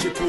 tipo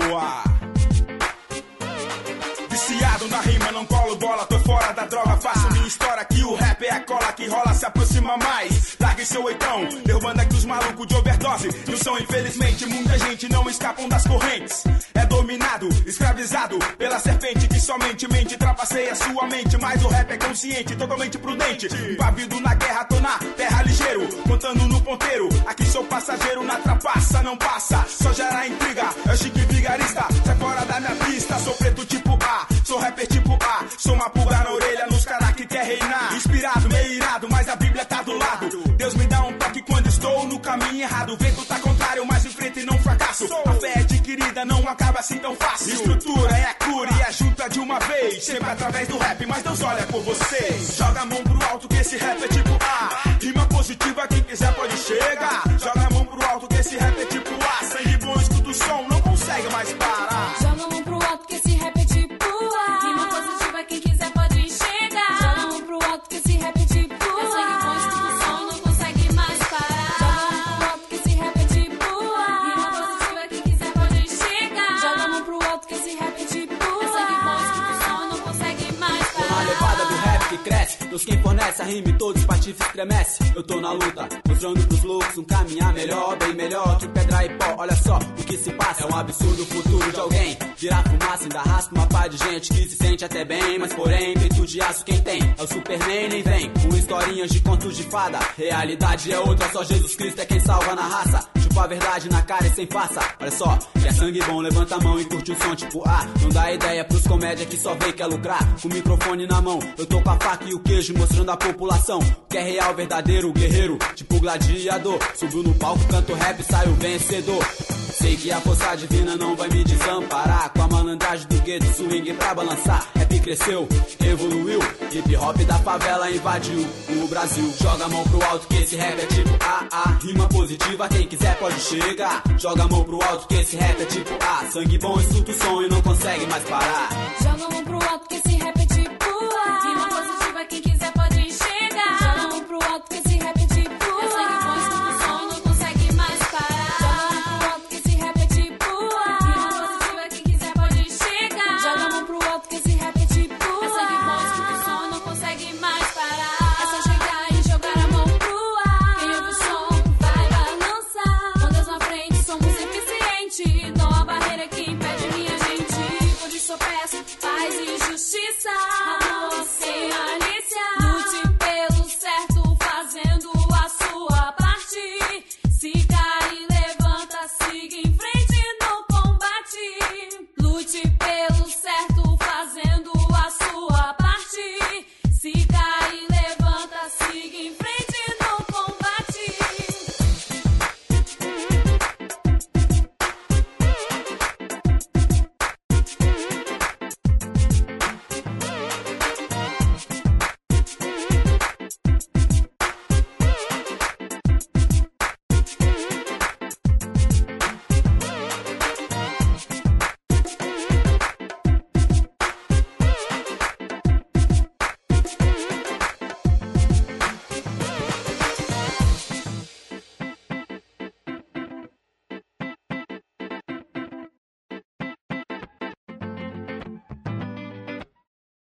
viciado na rima, não colo bola, tô fora da droga, faço minha história aqui, o rap é a cola que rola, se aproxima mais, largue seu oitão, derrubando aqui os malucos de overdose, e o som infelizmente, muita gente não escapam das correntes, é dominado, escravizado pela serpente que somente mente, trapaceia sua mente, mas o rap é consciente, totalmente prudente, pavido na guerra, tô na terra ligeiro, contando no ponteiro, aqui sou passageiro, na trapaça não passa, só gera intriga, é o chique vigarista, sai fora da minha pista, sou preto tipo A, sou rapper tipo A, sou uma pulga na orelha nos caras que quer reinar. Inspirado, meio irado, mas a Bíblia tá do lado. Deus me dá um toque quando estou no caminho errado. O vento tá contrário, mas enfrento e não fracasso. A fé é adquirida, não acaba assim tão fácil. Estrutura é a cura e a junta de uma vez. Sempre através do rap, mas Deus olha por vocês. Joga a mão pro alto que esse rap é tipo A. Rima positiva, quem quiser pode chegar. Joga a mão pro alto que esse rap é tipo A. Sangue bom, escuta o som, não consegue mais parar. Joga a mão pro alto que esse rap é tipo A. Rima positiva, quem quiser pode chegar. Joga a mão pro alto que esse rap é tipo A. É sangue bom, escuta o som, não consegue mais parar. Joga a mão pro alto que esse rap é tipo A. Rima positiva, quem quiser pode chegar. Joga a mão pro alto que esse rap é tipo A. É sangue bom, escuta o som, não consegue mais parar. Uma levada do rap que cresce, Deus quem fornece a rima e todos os patifes estremece. Eu tô na luta, mostrando pros loucos um caminhar melhor, bem melhor que pedra e pó. Olha só o que se passa, é um absurdo o futuro de alguém. Virar fumaça, ainda arrasta uma pá de gente que se sente até bem, mas porém, peito de aço quem tem é o Superman, nem vem com historinhas de contos de fada. Realidade é outra, só Jesus Cristo é quem salva na raça. Chupa a verdade na cara e sem farsa. Olha só, quer sangue bom, levanta a mão e curte um som tipo A. Não dá ideia pros comédia que só vem quer lucrar. Com o microfone na mão, eu tô com a faca e o queijo mostrando a população que é real, verdadeiro, guerreiro, tipo gladiador. Subiu no palco, canto rap, saio vencedor. Sei que a força divina não vai me desamparar. Com a malandragem do gueto, swing pra balançar. Rap cresceu, evoluiu, hip hop da favela invadiu o Brasil. Joga a mão pro alto que esse rap é tipo A. Rima positiva, quem quiser pode chegar. Joga a mão pro alto que esse rap é tipo A. Sangue bom, escuta o som e não consegue mais parar. Joga a mão pro alto que esse rap